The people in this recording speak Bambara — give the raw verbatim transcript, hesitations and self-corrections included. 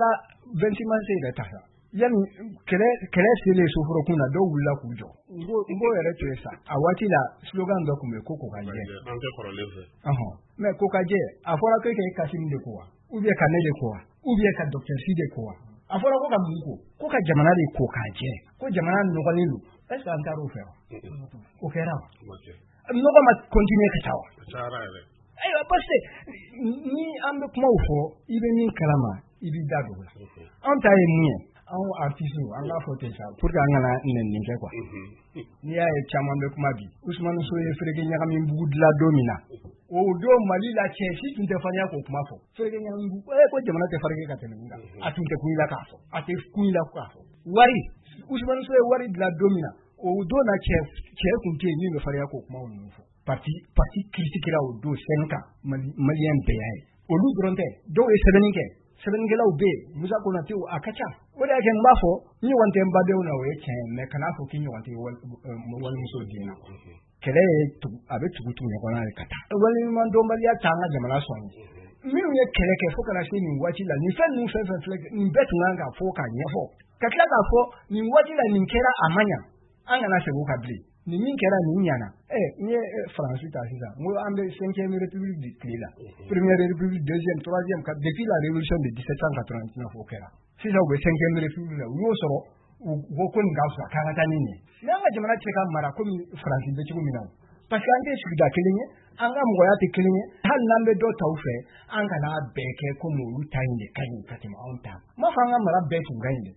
ka vingt-six se yɛrɛ ta yanni kɛlɛ kɛlɛ selen soforokun na dɔw wulila k'u jɔ n b'o yɛrɛ to yen sa a waati la slogan dɔ tun bɛ ko kokajɛ mɛ kokajɛ a fɔra ko k'e Kasimu de ko wa ou bien ka ne de ko wa ou bien ka docteur Si de ko wa a fɔra ko ka mun ko ko ka jamana de ko k'a jɛ ko jamana nɔgɔlen don est ce que an taar'o fɛ wa o kɛra wa nɔgɔ ma continuer ka taa wa ayiwa parce que ni an bɛ kumaw fɔ i bɛ min kalama i b'i da don o la anw ta ye mun ye anw artistes an k'a fɔ ten sa pour que an kana nɛninin kɛ quoi n'i y'a ye caman bɛ kuma bi Usumani So ye Fereke Ɲagamibugu dilan don min na o don Mali la cɛ si tun tɛ farinya k'o kuma fɔ Fereke Ɲagamibugu eh ko jamana tɛ farike ka tɛmɛ nin kan a tun tɛ kun i la k'a fɔ a tɛ kun i la k'a fɔ wari Usumani So ye wari dilan don min na o don na cɛ cɛ tun tɛ yen min bɛ farinya k'o kuma ninnu fɔ parti parti critiquera o don sɛni kan maliyɛn bɛɛ y'a ye olu dɔrɔn tɛ dɔw ye sɛbɛnni kɛ sɛbɛnnikɛlaw bɛ yen Musa Konate a ka ca o de y'a kɛ n b'a fɔ n ɲɔgɔn tɛ n badenw na o ye tiɲɛ mais kana fɔ k'i ɲɔgɔn tɛ walimuso den na kɛlɛ ye a bɛ tugu tugu ɲɔgɔn na de ka taa waliɲuman dɔnbaliya t'an ka jamana sɔn minnu ye kɛlɛ kɛ fo kana se nin waati la nin fɛn ninnu fɛn fɛn filɛ nin bɛɛ tun kan ka fɔ k'a ɲɛfɔ ka tila k'a fɔ nin waati la nin kɛra a man ɲa an kana segin o kan bilen ni min kɛra nin ɲana eh n ye Faransi ta sisan n ko an bɛ cinquième république de tile la première république deuxième troisième depuis la révolution de dix-sept cent quatre-vingt-neuf o kɛra sisan u bɛ cinquième république la u y'o sɔrɔ u ko ko nin ka fisa k'an ka taa nin ɲɛ mais an ka jamana tɛ se ka mara komi Faransi bɛ cogo min na parce que an tɛ sigida kelen ye an ka mɔgɔya tɛ kelen ye hali n'an bɛ dɔ ta u fɛ an kana bɛɛ kɛ komi olu ta in de ka ɲi ka tɛmɛ anw ta n m'a fɔ an ka mara bɛɛ tun ka ɲi dɛ